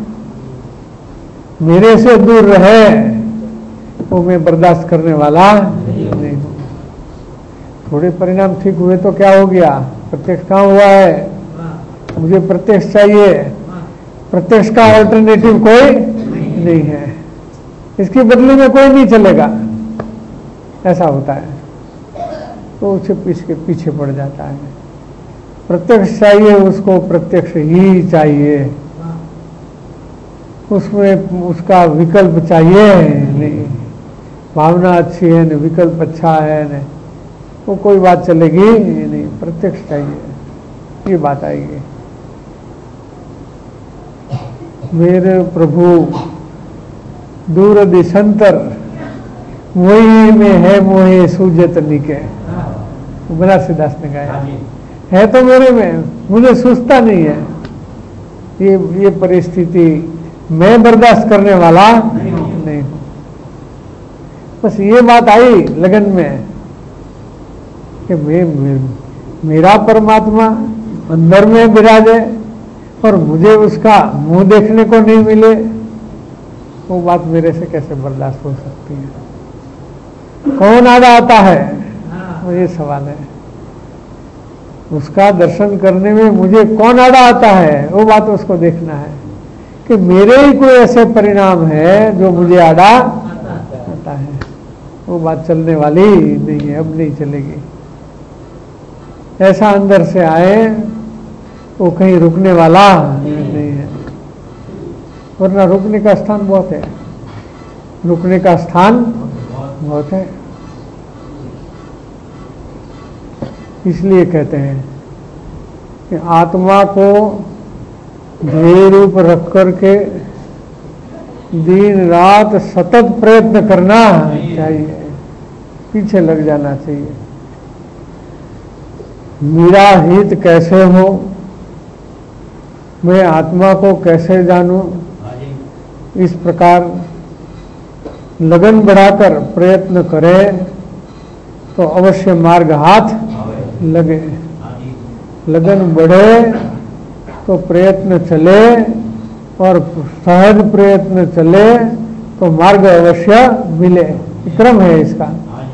[SPEAKER 2] मेरे से दूर रहे वो मैं बर्दाश्त करने वाला नहीं हूं। थोड़े परिणाम ठीक हुए तो क्या हो गया, प्रत्यक्ष कहाँ हुआ है, मुझे प्रत्यक्ष चाहिए। प्रत्यक्ष का अल्टरनेटिव कोई नहीं है, इसकी बदले में कोई नहीं चलेगा, ऐसा होता है। तो उसे पीछे पीछे पड़ जाता है। प्रत्यक्ष चाहिए उसको, प्रत्यक्ष ही चाहिए, उसमें उसका विकल्प चाहिए नहीं। भावना अच्छी है न, विकल्प अच्छा है न, वो कोई बात चलेगी नहीं, प्रत्यक्ष चाहिए, ये बात आएगी। मेरे प्रभु दूर दिशंतर वही में है मोहे सूझत निके, बनारसीदास ने गाया है, तो मेरे में, मुझे सूझता नहीं है। ये ये परिस्थिति मैं बर्दाश्त करने वाला नहीं हूं। बस ये बात आई लगन में, कि मैं मेरा परमात्मा अंदर में विराजे और मुझे उसका मुंह देखने को नहीं मिले, वो बात मेरे से कैसे बर्दाश्त हो सकती है। कौन आड़ा आता है, वो ये सवाल है। उसका दर्शन करने में मुझे कौन आड़ा आता है, वो बात उसको देखना है कि मेरे ही कोई ऐसे परिणाम है जो मुझे आड़ा आता है। वो बात चलने वाली नहीं है, अब नहीं चलेगी। ऐसा अंदर से आए वो कहीं रुकने वाला नहीं है, वरना रुकने का स्थान बहुत है, रुकने का स्थान बहुत है। इसलिए कहते हैं कि आत्मा को ध्येय रूप रख करके दिन रात सतत प्रयत्न करना चाहिए, पीछे लग जाना चाहिए। मेरा हित कैसे हो, मैं आत्मा को कैसे जानूं, इस प्रकार लगन बढ़ाकर प्रयत्न करें तो अवश्य मार्ग हाथ लगे। लगन बढ़े तो प्रयत्न चले और सहज प्रयत्न चले तो मार्ग अवश्य मिले। क्रम है इसका।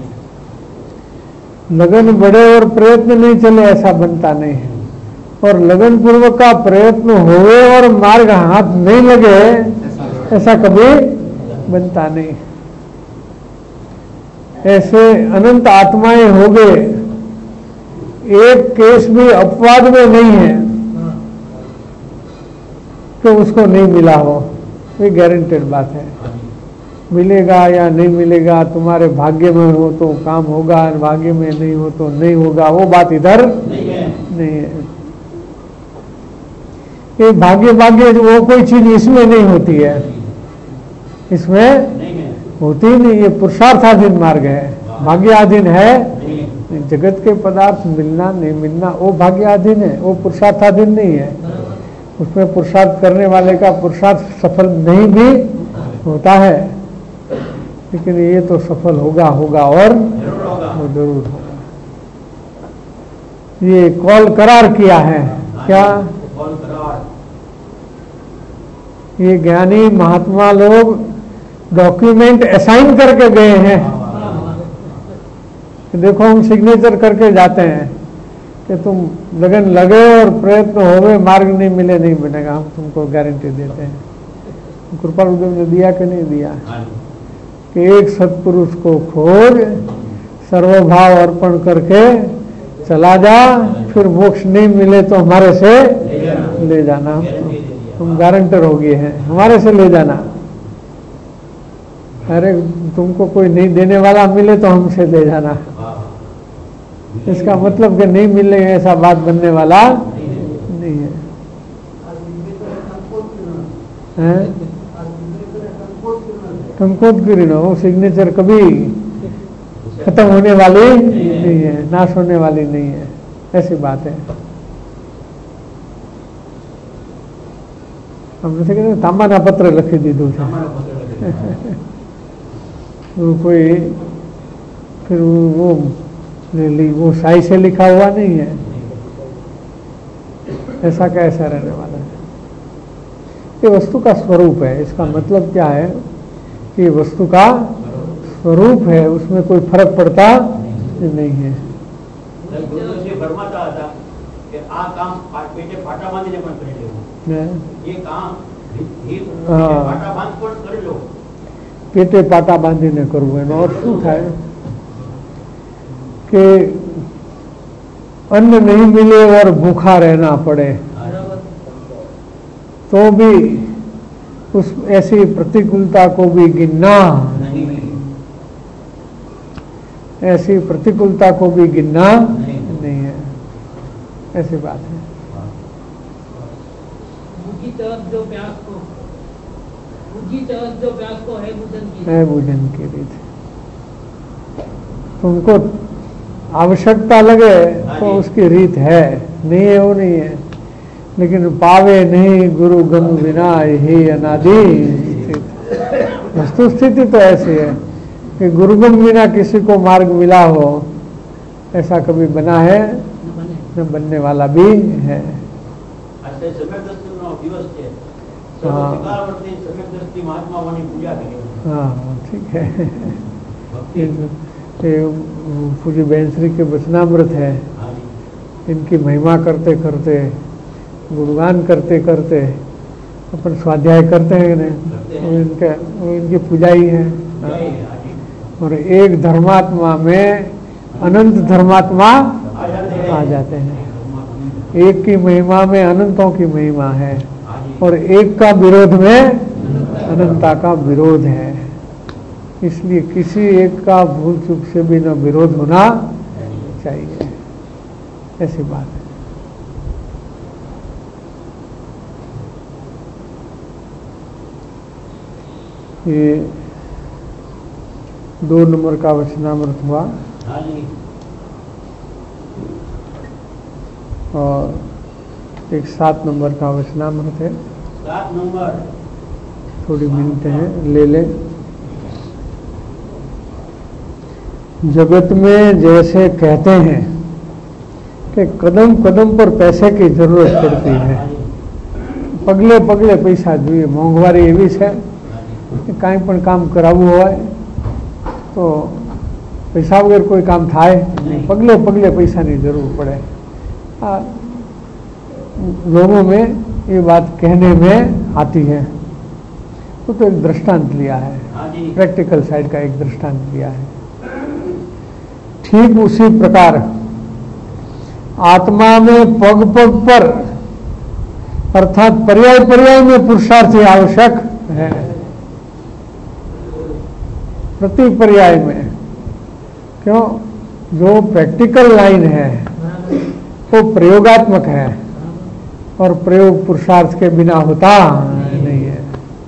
[SPEAKER 2] लगन बढ़े और प्रयत्न नहीं चले ऐसा बनता नहीं है, और लगन पूर्वक का प्रयत्न होवे और मार्ग हाथ नहीं लगे ऐसा कभी बनता नहीं। ऐसे अनंत आत्माएं हो गए, एक केस भी अपवाद में नहीं है तो उसको नहीं मिला हो, ये गारंटेड बात है। मिलेगा या नहीं मिलेगा, तुम्हारे भाग्य में हो तो काम होगा, भाग्य में नहीं हो तो नहीं होगा, वो बात इधर नहीं है, नहीं है। ये भाग्य भाग्य वो कोई चीज इसमें नहीं होती है, इसमें नहीं है, होती नहीं। ये पुरुषार्थाधीन मार्ग है, भाग्याधीन है। जगत के पदार्थ मिलना नहीं मिलना वो भाग्याधीन है, वो पुरुषार्थाधीन नहीं है। उसमें पुरुषार्थ करने वाले का पुरुषार्थ सफल नहीं भी होता है, लेकिन ये तो सफल होगा होगा और वो जरूर होगा। ये कॉल करार किया है क्या? ये ज्ञानी महात्मा लोग डॉक्यूमेंट असाइन करके गए हैं। देखो हम सिग्नेचर करके जाते हैं कि तुम लगन लगे और प्रयत्न होवे, मार्ग नहीं मिले नहीं मिलेगा, हम तुमको गारंटी देते हैं। कृपालुदेव ने दिया कि नहीं दिया कि एक सत्पुरुष को खोज, सर्वभाव अर्पण करके चला जा, फिर मोक्ष नहीं मिले तो हमारे से ले जाना। तुम गारंटर हो गए हैं, हमारे से ले जाना। अरे तुमको कोई नहीं देने वाला मिले तो हमसे ले जाना। इसका मतलब कि नहीं मिले ऐसा बात बनने वाला नहीं है, हैं? कंकोत गिरी हो, सिग्नेचर कभी खत्म होने वाली नहीं है, नाश होने वाली नहीं है, ऐसी बात है। हम जैसे कहते तांबाना पत्र लखी दीधुं छे वो कोई फिर वो वो साई से लिखा हुआ नहीं है, ऐसा कैसा रहने वाला है। ये वस्तु का स्वरूप है। इसका मतलब क्या है कि ये वस्तु का स्वरूप है, उसमें कोई फर्क पड़ता नहीं है। पेटे पाटा बांधी ने करવું એનો અર્થ શું થાય कि अन्न नहीं मिले और भूखा रहना पड़े तो भी उस ऐसी प्रतिकूलता को भी गिनना नहीं, ऐसी प्रतिकूलता को भी गिनना नहीं, नहीं है, ऐसी बात है।
[SPEAKER 5] भूखी तरफ जो प्यास को भूखी तरफ जो प्यास को है बुझन की
[SPEAKER 2] है बुझन की रीत। तुमको आवश्यकता लगे तो उसकी रीत है, नहीं है वो नहीं है, लेकिन पावे नहीं गुरु गम बिना ही अनादि स्थित। वस्तु स्थिति तो ऐसी है कि गुरुगम बिना किसी को मार्ग मिला हो ऐसा कभी बना है न बनने वाला भी है।
[SPEAKER 3] આજે સમ્યક દ્રષ્ટિનો દિવસ છે।
[SPEAKER 2] हाँ
[SPEAKER 3] સર્વસ્વીકારવર્તી સમ્યક દ્રષ્ટિ મહાત્માઓની પૂજા કરી।
[SPEAKER 2] हाँ ठीक है। ये पूज्य बैंश्री के वचनामृत है, इनकी महिमा करते करते गुणगान करते करते अपन स्वाध्याय करते हैं ना, वो इनके वो इनकी पूजा ही है। और एक धर्मात्मा में अनंत धर्मात्मा आ जाते हैं। एक की महिमा में अनंतों की महिमा है और एक का विरोध में अनंता का विरोध है। इसलिए किसी एक का भूल चूक से भी न विरोध होना चाहिए, ऐसी बात है। ये दो नंबर का वचनामृत हुआ और एक सात नंबर का वचनामृत है।
[SPEAKER 3] सात नंबर
[SPEAKER 2] थोड़ी मिनट है, ले लें। जगत में जैसे कहते हैं कि कदम कदम पर पैसे की जरूरत पड़ती है, पगले पगले पैसा જોઈએ, મોંઘવારી એવી છે કે કાંઈ પણ કામ કરાવવું હોય તો પૈસા વગર કોઈ કામ થાય નહીં, પગલે પગલે પૈસાની જરૂર પડે। आ, लोगों में ये बात कहने में आती है। वो तो एक दृष्टांत लिया है, प्रैक्टिकल साइड का एक दृष्टांत लिया है। ठीक उसी प्रकार आत्मा में पग पग पर अर्थात पर्याय पर्याय में पुरुषार्थ आवश्यक है। प्रति पर्याय में, क्यों? जो प्रैक्टिकल लाइन है वो प्रयोगात्मक है और प्रयोग पुरुषार्थ के बिना होता नहीं है।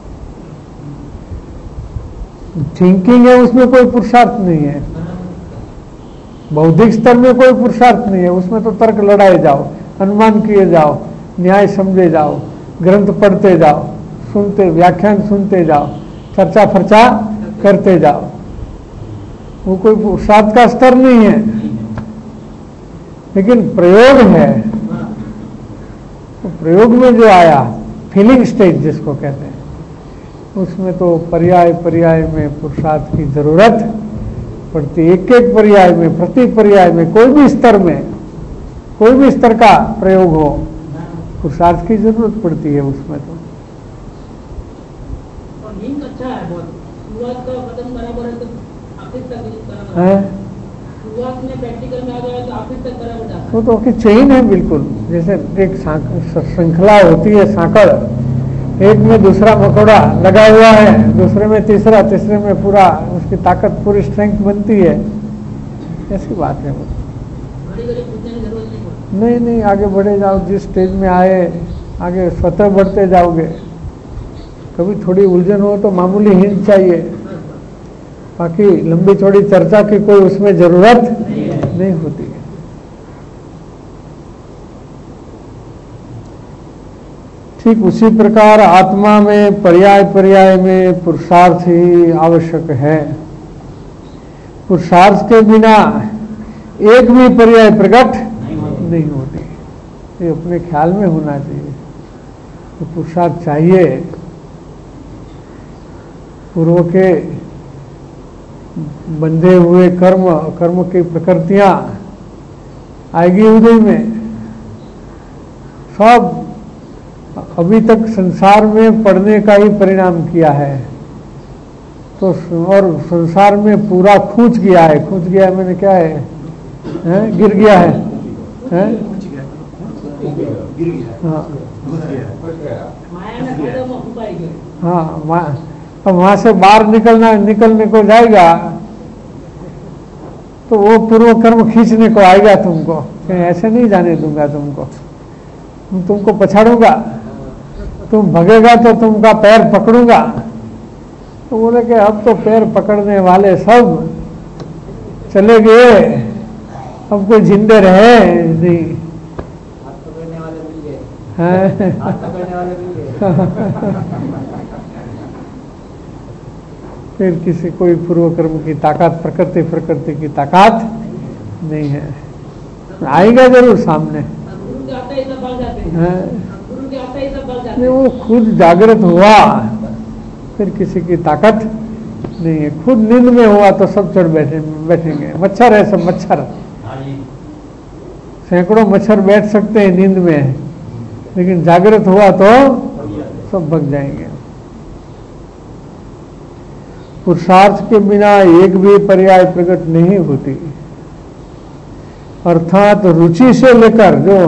[SPEAKER 2] थिंकिंग है, उसमें कोई पुरुषार्थ नहीं है। बौद्धिक स्तर में कोई पुरुषार्थ नहीं है, उसमें तो तर्क लड़ाए जाओ, अनुमान किए जाओ, न्याय समझे जाओ, ग्रंथ पढ़ते जाओ, सुनते व्याख्यान सुनते जाओ, चर्चा फर्चा करते जाओ, वो कोई पुरुषार्थ का स्तर नहीं है। लेकिन प्रयोग है, तो प्रयोग में जो आया फीलिंग स्टेज जिसको कहते हैं, उसमें तो पर्याय पर्याय में पुरुषार्थ की जरूरत पड़ती। एक एक पर्याय में, प्रति पर्याय में, कोई भी स्तर में, कोई भी स्तर का प्रयोग हो, पुरुषार्थ की जरूरत पड़ती है उसमें। तो
[SPEAKER 5] और लिंक अच्छा है बहुत, शुरुआत का कदम बराबर है तो आखिर तक बराबर
[SPEAKER 2] है।
[SPEAKER 5] शुरुआत में प्रैक्टिकल में आ गया तो आखिर तक बराबर जाता है।
[SPEAKER 2] वो तो चेन है बिल्कुल, जैसे एक श्रृंखला होती है, सांकड़, एक में दूसरा मकोड़ा लगा हुआ है, दूसरे में तीसरा, तीसरे में पूरा उसकी ताकत, पूरी स्ट्रेंथ बनती है। ऐसी बात है।
[SPEAKER 5] बड़ी बड़ी पूछने की जरूरत नहीं पड़ती।
[SPEAKER 2] नहीं नहीं, आगे बढ़े जाओ, जिस स्टेज में आए आगे स्वतः बढ़ते जाओगे। कभी थोड़ी उलझन हो तो मामूली हिंट चाहिए, बाकी लंबी चौड़ी चर्चा की कोई उसमें जरूरत नहीं होती है। ठीक उसी प्रकार आत्मा में पर्याय पर्याय में पुरुषार्थ ही आवश्यक है। पुरुषार्थ के बिना एक भी पर्याय प्रकट नहीं होती। ये अपने ख्याल में होना चाहिए। तो पुरुषार्थ चाहिए। पूर्व के बंधे हुए कर्म कर्म की प्रकृतियां आएगी उदय में। सब अभी तक संसार में पढ़ने का ही परिणाम किया है। तो और संसार में पूरा खूंच गया है। खूंच गया है मैंने क्या है, है? गिर गया है, है? हाँ हाँ, अब वहां से बाहर निकलना निकलने को जाएगा तो वो पूर्व कर्म खींचने को आएगा तुमको। ऐसे नहीं जाने दूंगा तुमको, तुमको पछाड़ूंगा, तुम भगेगा तो तुमका पैर पकड़ूंगा। तो बोले कि अब तो पैर पकड़ने वाले सब चले गए, अब कोई जिंदे रहे नहीं।
[SPEAKER 3] हाथ पकड़ने वाले मिल गए,
[SPEAKER 2] हैं?
[SPEAKER 3] हाथ पकड़ने वाले मिल गए।
[SPEAKER 2] फिर किसी कोई पूर्व कर्म की ताकत, प्रकृति प्रकृति की ताकत नहीं है, आएगा जरूर सामने।
[SPEAKER 5] गुरु के आता ही सब भाग जाते हैं।
[SPEAKER 2] हैं?
[SPEAKER 5] गुरु के आता ही सब भाग जाते
[SPEAKER 2] नहीं,
[SPEAKER 5] हैं।
[SPEAKER 2] वो खुद जागृत हुआ फिर किसी की ताकत नहीं है। खुद नींद में हुआ तो सब चढ़ बैठे बैठेंगे। मच्छर है, सब मच्छर, सैकड़ों मच्छर बैठ सकते हैं नींद में, लेकिन जागृत हुआ तो सब भग जाएंगे। पुरुषार्थ के बिना एक भी पर्याय प्रकट नहीं होती, अर्थात रुचि से लेकर, जो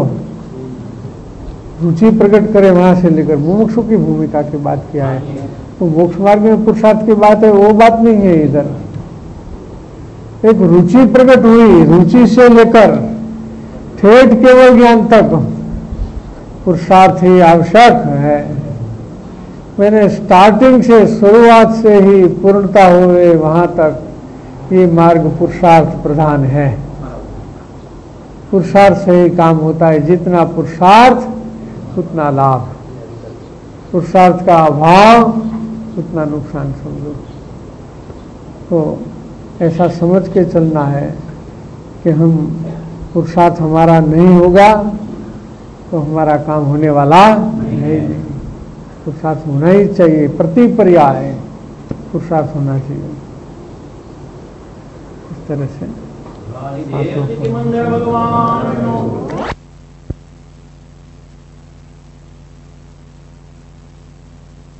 [SPEAKER 2] रुचि प्रकट करे वहां से लेकर मुमुक्षु की भूमिका की बात किया है। तो मोक्ष मार्ग में पुरुषार्थ की बात है, वो बात नहीं है इधर। एक रुचि प्रकट हुई, रुचि से लेकर ठेठ केवल ज्ञान तक पुरुषार्थ ही आवश्यक है। मैंने स्टार्टिंग से, शुरुआत से ही पूर्णता हुए वहां तक ये मार्ग पुरुषार्थ प्रधान है। पुरुषार्थ से ही काम होता है। जितना पुरुषार्थ उतना लाभ, पुरुषार्थ का अभाव उतना नुकसान समझो। तो ऐसा समझ के चलना है कि हम पुरुषार्थ हमारा नहीं होगा तो हमारा काम होने वाला है नहीं। पुरुषार्थ होना ही चाहिए, प्रति पर्याय पुरुषार्थ होना चाहिए। इस तरह से
[SPEAKER 3] मंदिर भगवान